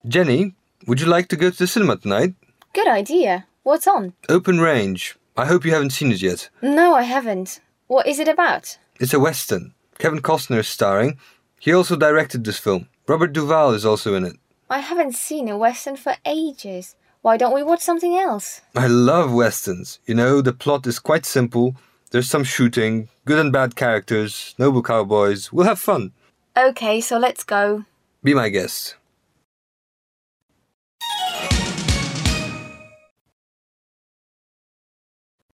Jenny, would you like to go to the cinema tonight? Good idea. What's on? Open Range. I hope you haven't seen it yet. No, I haven't. What is it about? It's a western. Kevin Costner is starring. He also directed this film. Robert Duvall is also in it. I haven't seen a western for ages. Why don't we watch something else? I love westerns. You know, the plot is quite simple. There's some shooting, good and bad characters, noble cowboys. We'll have fun. Okay, so let's go. Be my guest.